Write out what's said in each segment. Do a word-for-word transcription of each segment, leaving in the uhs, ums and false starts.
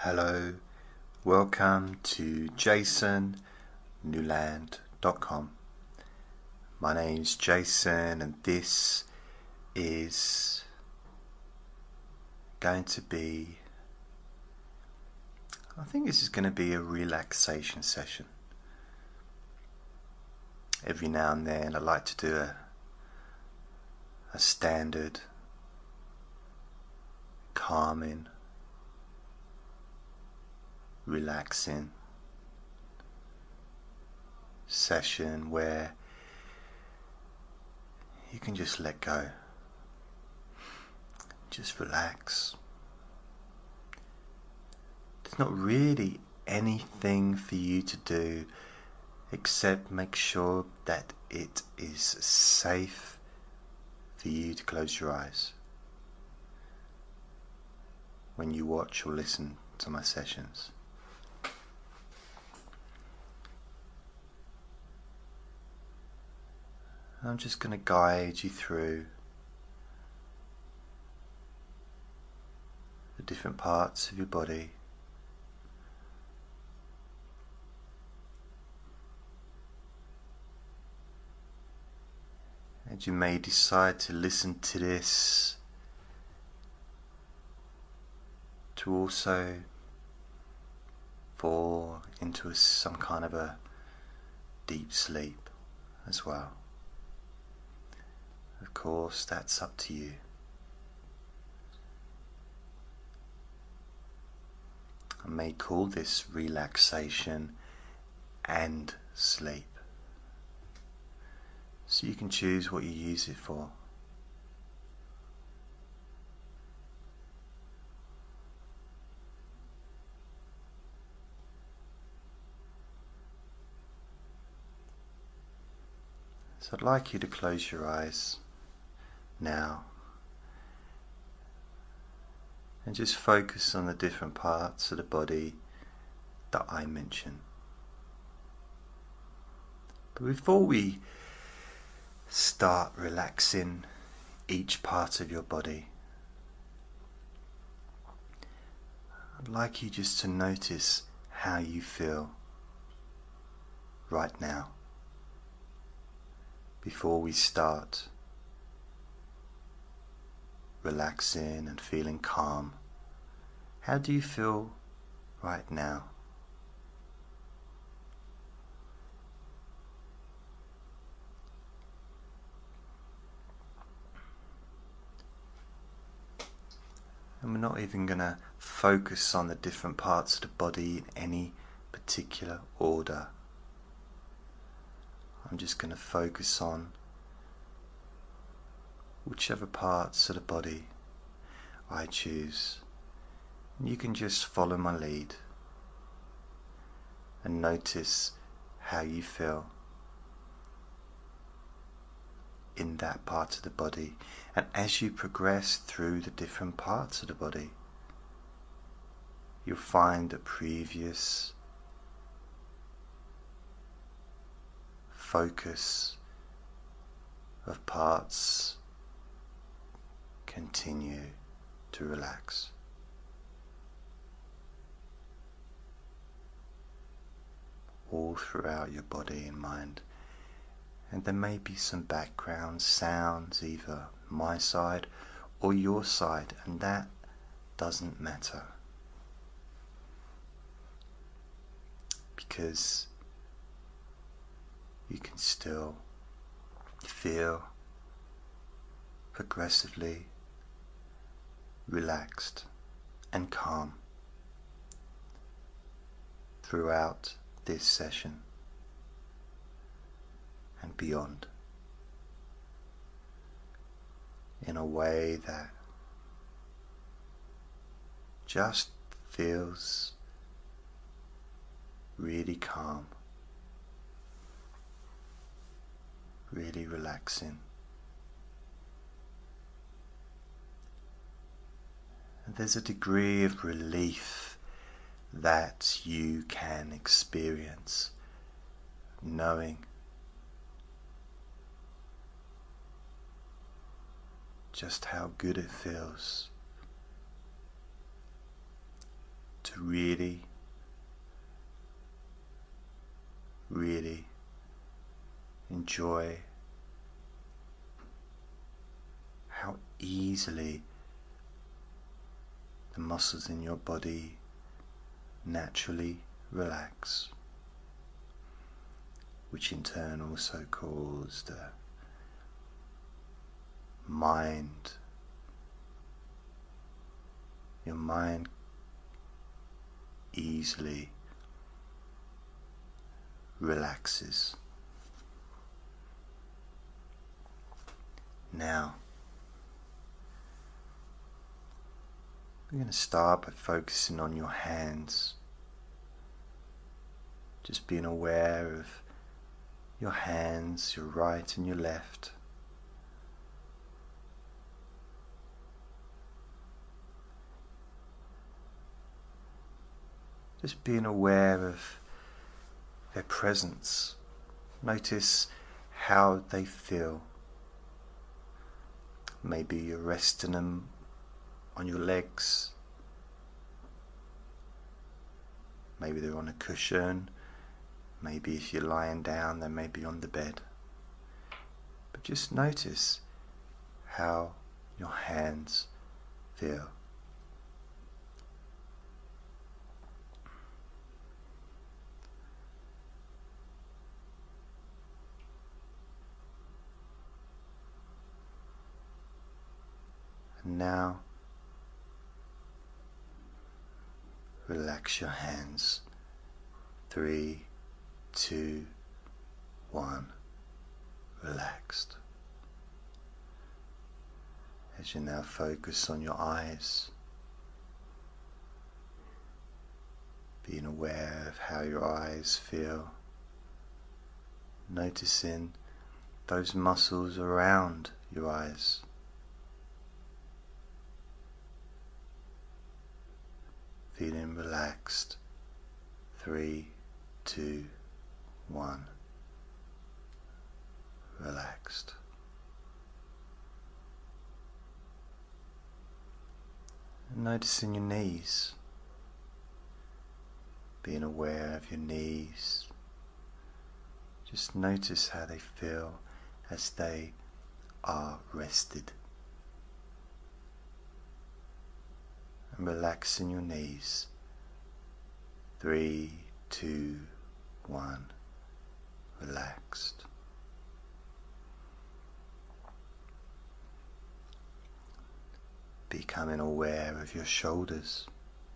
Hello, welcome to jason newland dot com. My name's Jason, and this is going to be, I think this is going to be a relaxation session. Every now and then I like to do a, a standard calming, relaxing session where you can just let go, just relax. There's not really anything for you to do except make sure that it is safe for you to close your eyes when you watch or listen to my sessions. I'm just going to guide you through the different parts of your body. And you may decide to listen to this to also fall into a, some kind of a deep sleep as well. Of course, that's up to you. I may call this relaxation and sleep, so you can choose what you use it for. So I'd like you to close your eyes now and just focus on the different parts of the body that I mention. But before we start relaxing each part of your body, I'd like you just to notice how you feel right now before we start relaxing and feeling calm. How do you feel right now? And we're not even going to focus on the different parts of the body in any particular order. I'm just going to focus on whichever parts of the body I choose. And you can just follow my lead and notice how you feel in that part of the body. And as you progress through the different parts of the body, you'll find that previous focus of parts continue to relax. All throughout your body and mind. And there may be some background sounds, either my side or your side, and that doesn't matter, because you can still feel progressively relaxed and calm throughout this session and beyond, in a way that just feels really calm, really relaxing. And there's a degree of relief that you can experience knowing just how good it feels to really, really enjoy how easily the muscles in your body naturally relax, which in turn also causes the mind, your mind easily relaxes. Now, we're going to start by focusing on your hands. Just being aware of your hands, your right and your left. Just being aware of their presence. Notice how they feel. Maybe you're resting them on your legs. Maybe they're on a cushion. Maybe if you're lying down, they may be on the bed. But just notice how your hands feel. And now, relax your hands. Three, two, one, relaxed. As you now focus on your eyes, being aware of how your eyes feel, noticing those muscles around your eyes. Feeling relaxed. Three, two, one, relaxed. And noticing your knees, being aware of your knees. Just notice how they feel as they are rested. And relaxing your knees. Three, two, one, relaxed. Becoming aware of your shoulders.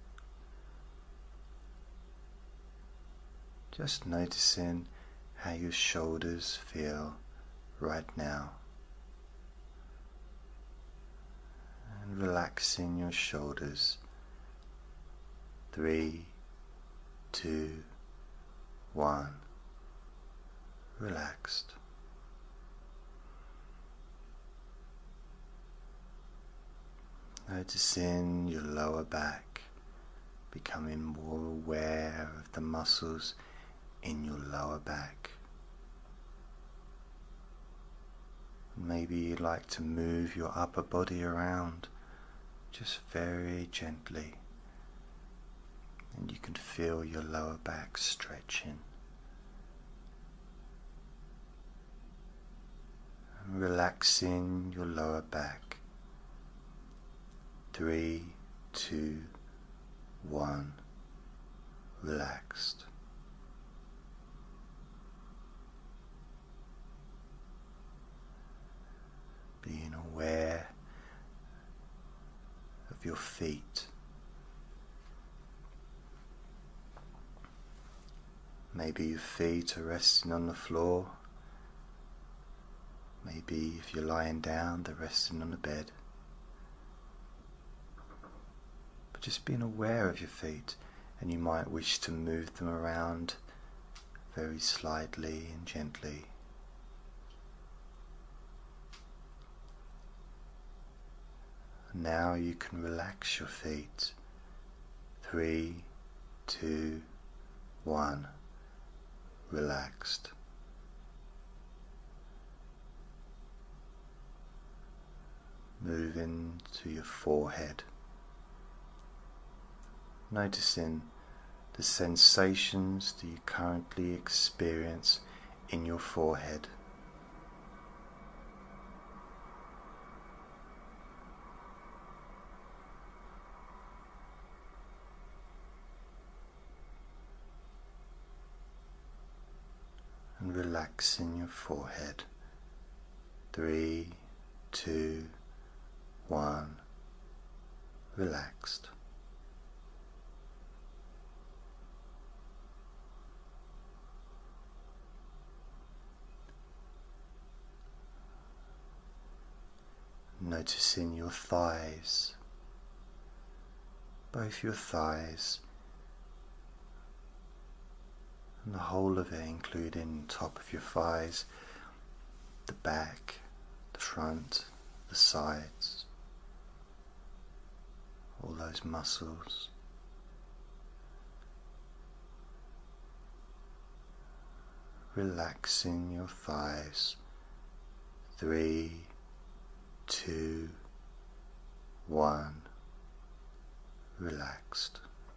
Just noticing how your shoulders feel right now. And relaxing your shoulders. Three, two, one, relaxed. Noticing your lower back, becoming more aware of the muscles in your lower back. Maybe you'd like to move your upper body around just very gently, and you can feel your lower back stretching. And relaxing your lower back. Three, two, one, relaxed. Being aware of your feet. Maybe your feet are resting on the floor. Maybe if you're lying down, they're resting on the bed. But just being aware of your feet, and you might wish to move them around very slightly and gently. Now you can relax your feet. Three, two, one, relaxed. Moving to your forehead. noticing the sensations that you currently experience in your forehead. And relaxing your forehead. Three, two, one, relaxed. Noticing your thighs, both your thighs and the whole of it, including the top of your thighs, the back, the front, the sides, all those muscles. Relaxing your thighs. Three, two, one, relaxed.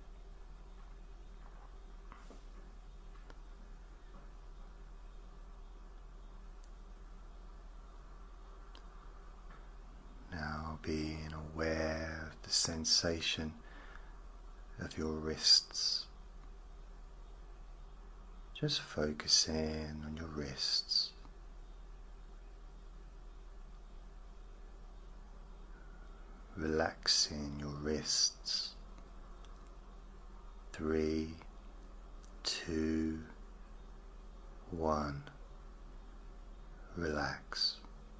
Now being aware of the sensation of your wrists. Just focusing on your wrists. Relaxing your wrists. Three, two, one, relax.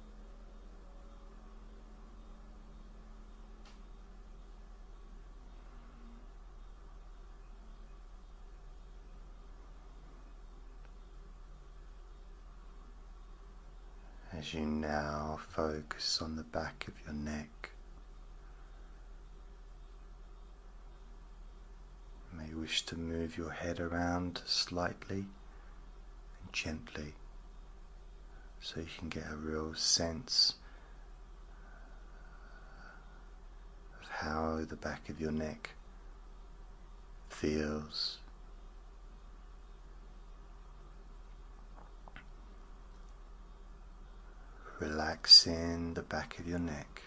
As you now focus on the back of your neck, you may wish to move your head around slightly and gently so you can get a real sense of how the back of your neck feels. Relaxing the back of your neck.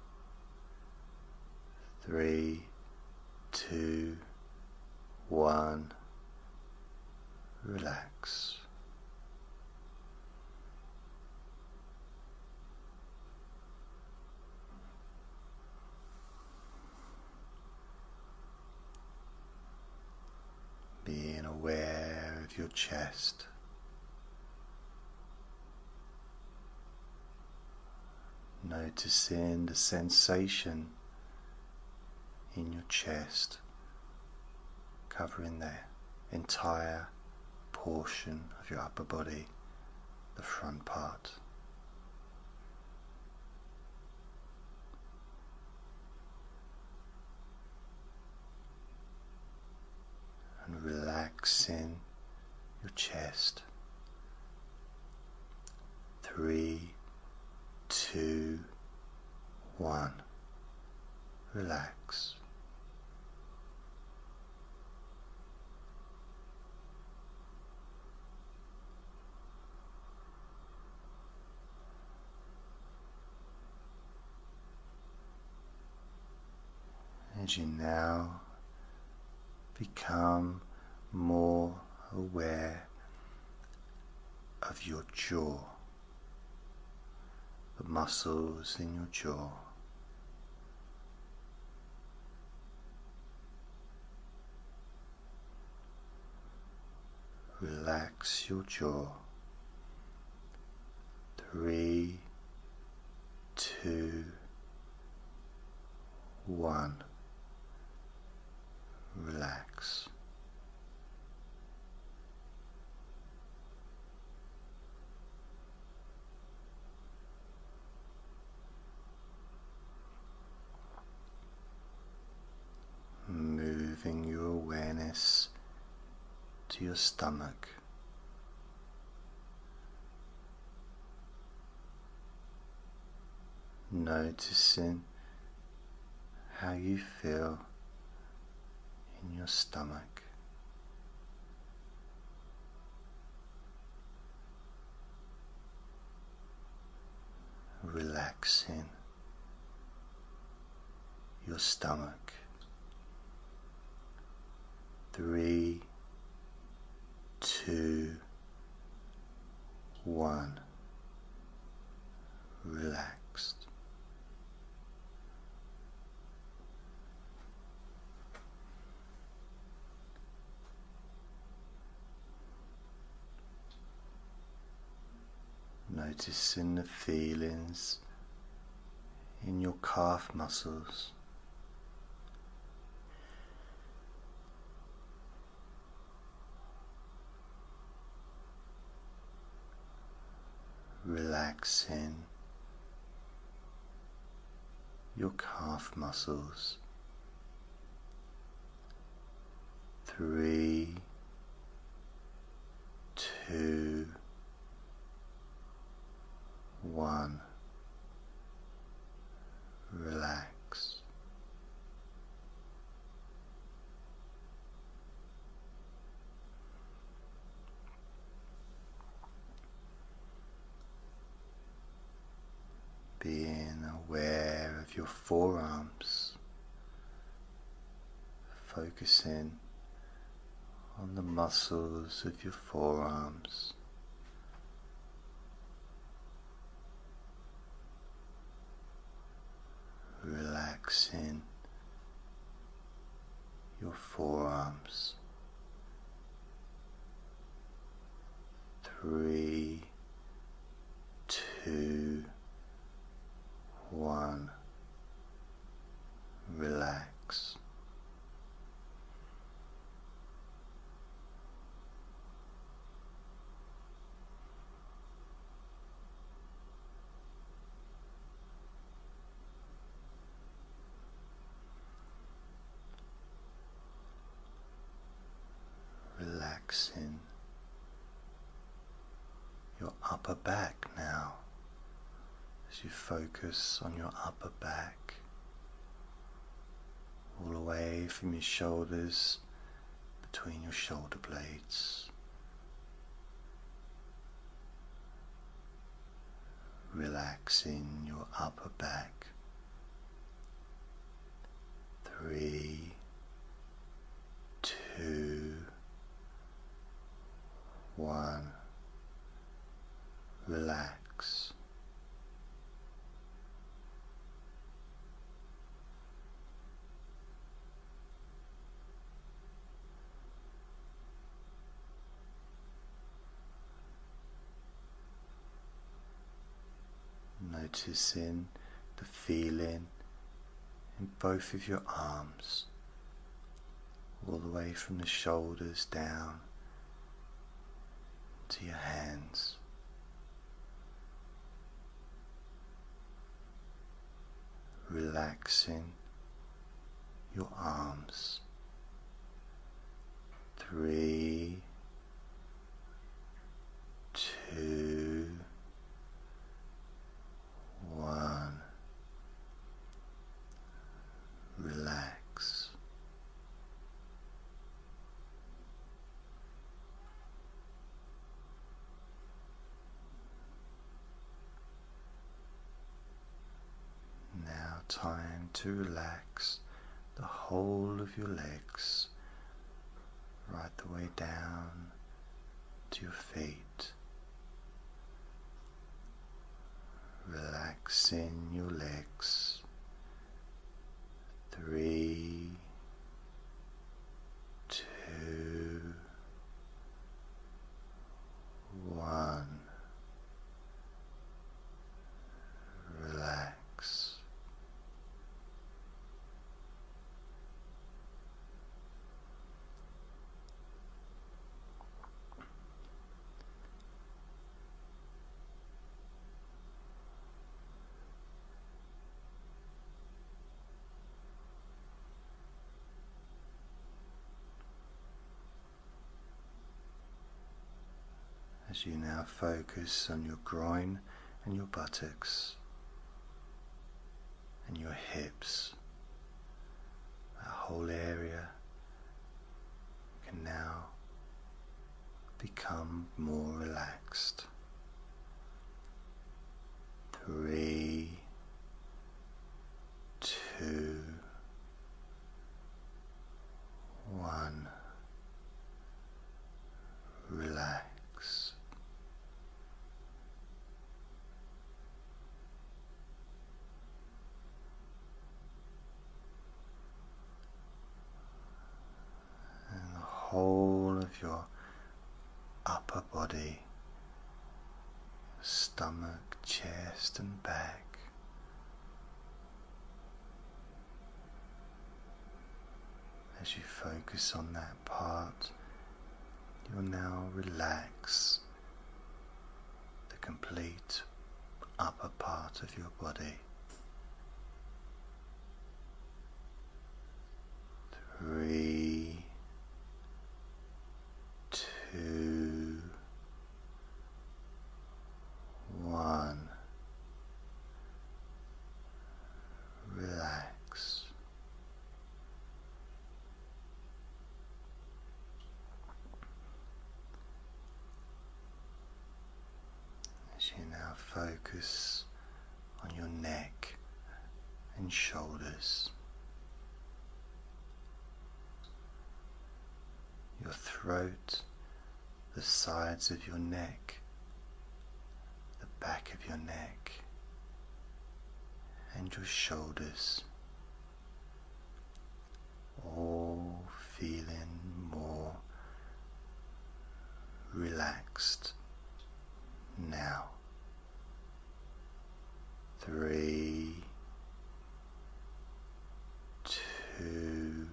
Three, two, one, relax. Being aware of your chest. Noticing the sensation in your chest, covering the entire portion of your upper body, the front part. And relaxing your chest. Three, two, one, relax. As you now become more aware of your jaw, the muscles in your jaw. Relax your jaw. Three, two, one. Relax. Moving your awareness to your stomach. Noticing how you feel in your stomach. Relaxing your stomach. Three, two, one. Relaxed. Noticing the feelings in your calf muscles. Relaxing your calf muscles. Three, two, one. Relax. Being aware of your forearms, focusing on the muscles of your forearms. Relaxing your forearms. Three, two, one. Relax. Relaxing your upper back now as you focus on your upper back, all the way from your shoulders, between your shoulder blades. Relaxing your upper back. Three, two, one. Relax. Noticing the feeling in both of your arms, all the way from the shoulders down to your hands. Relaxing your arms. Three, two, one. Relax. Now time to relax the whole of your legs, right the way down to your feet. Relaxing your legs. Three, two, one. Relax. As you now focus on your groin and your buttocks and your hips, that whole area can now become more relaxed. Three, two, one. Relax. And the whole of your upper body, stomach, chest and back, as you focus on that part, you'll now relax the complete upper part of your body. Three, two, one. Relax. As you now focus on your neck and shoulders, your throat, the sides of your neck, the back of your neck, and your shoulders, all feeling more relaxed now. Three, two,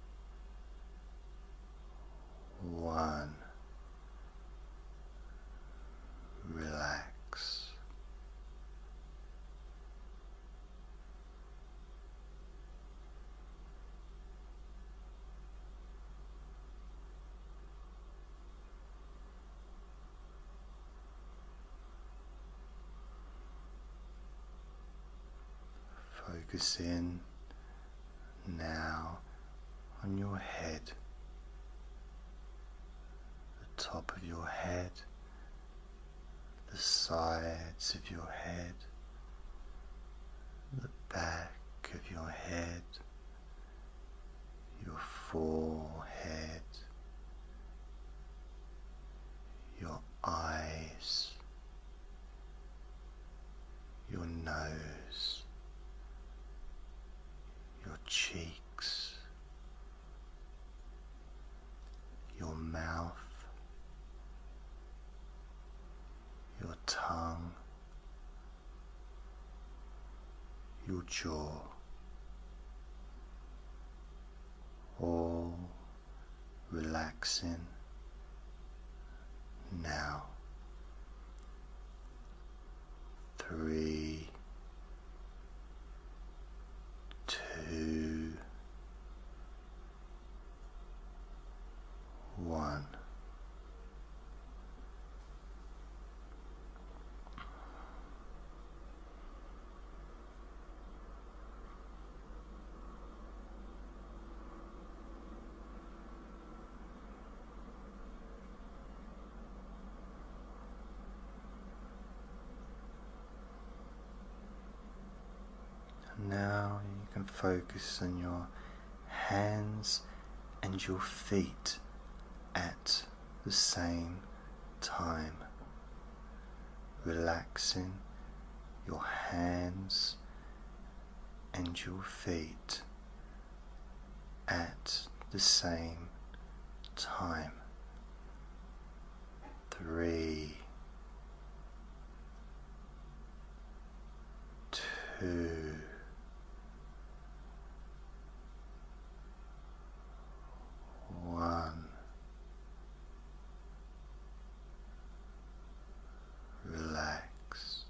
one. Relax. Focus in now on your head, the top of your head, the sides of your head, the back of your head, your forehead, your eyes, your nose, your cheeks, your mouth, your tongue, your jaw, all relaxing now. Three, two, one. Now you can focus on your hands and your feet at the same time, relaxing your hands and your feet at the same time. Three, two, one. Relax.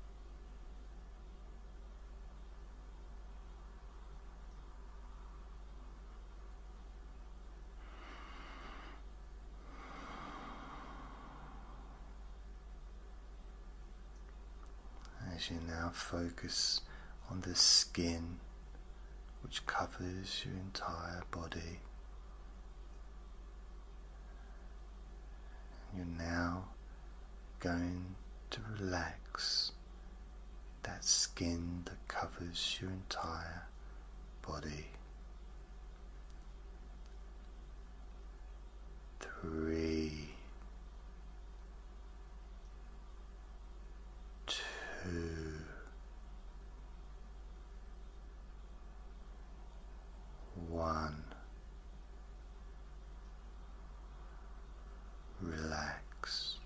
As you now focus on the skin which covers your entire body, You're now going to relax that skin that covers your entire body. Three, two, one. Relax.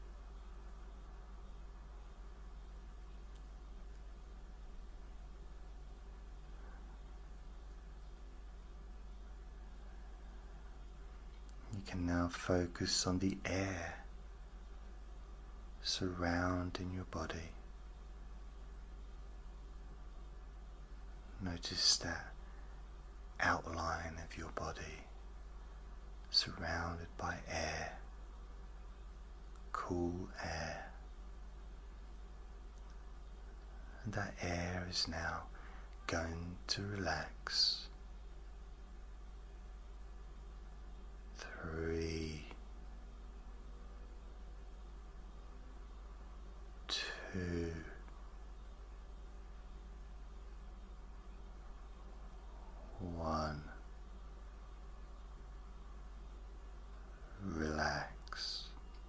You can now focus on the air surrounding your body. Notice that outline of your body surrounded by air, cool air. And that air is now going to relax. Three, two, one. Relax.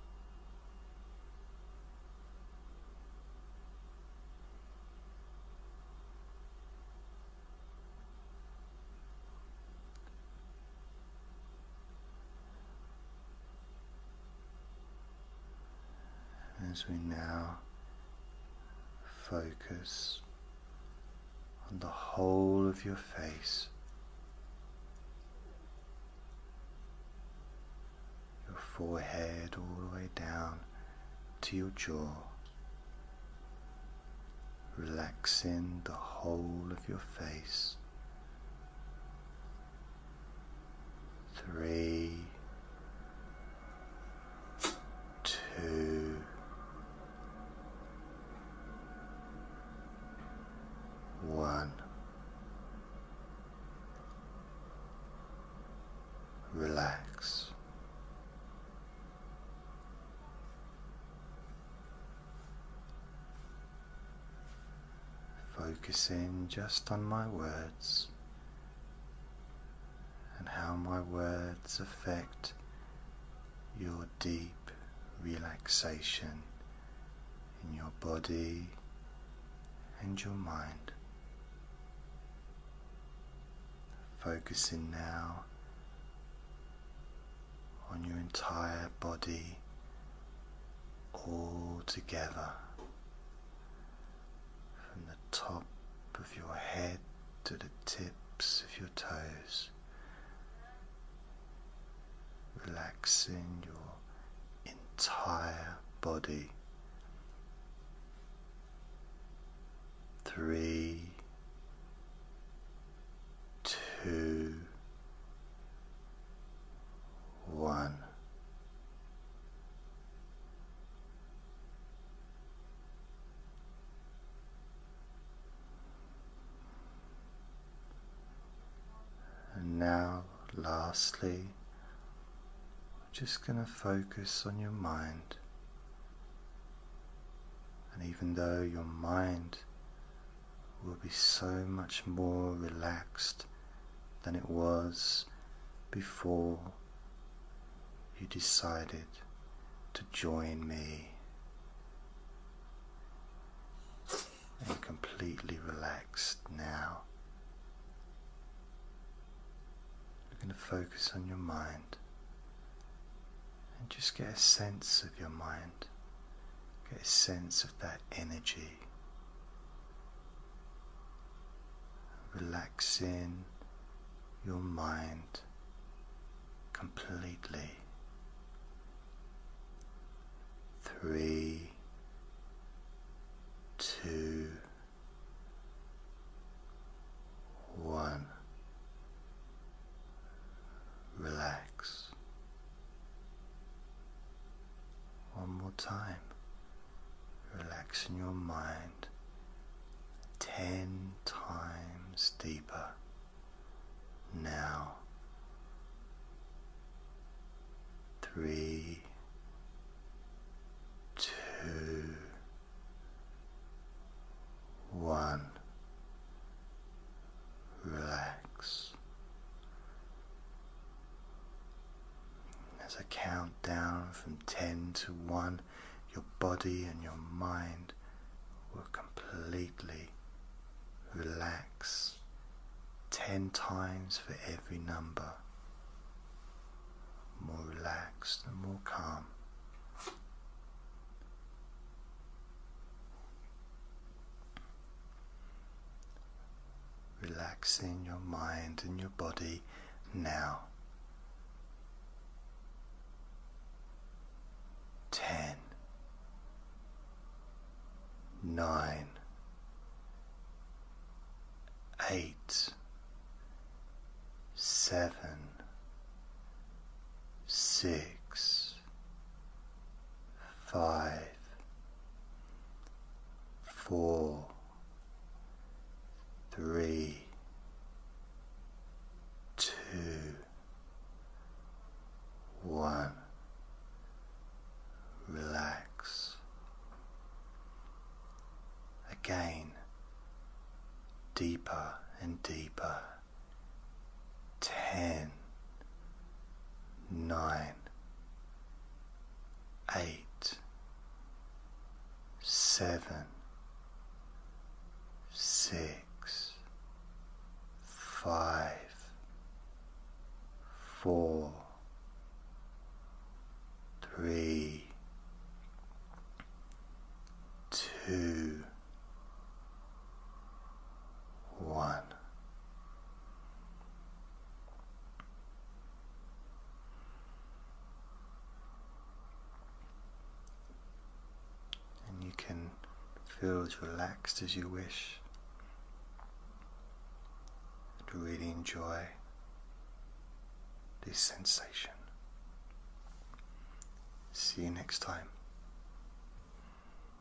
As we now focus on the whole of your face, your forehead all the way down to your jaw, relaxing the whole of your face. Three, two, one. Relax. Focusing just on my words and how my words affect your deep relaxation in your body and your mind. Focusing now on your entire body all together, from the top of your head to the tips of your toes, relaxing your entire body. Three, two, one. And now, lastly, we're just going to focus on your mind. And even though your mind will be so much more relaxed than it was before you decided to join me, and completely relaxed now. You're going to focus on your mind and just get a sense of your mind, get a sense of that energy, relaxing your mind completely. Three, two, one. Relax. One more time. Relaxing your mind ten times deeper. Now. Three, the count down from ten to one, your body and your mind will completely relax ten times for every number. More relaxed and more calm. Relaxing your mind and your body now. Ten, nine, eight, seven, six, five, four, three, two, one. Relax. Again, deeper and deeper. Ten, nine, eight, seven, six, five, four, three, two, one. And you can feel as relaxed as you wish and really enjoy this sensation. See you next time.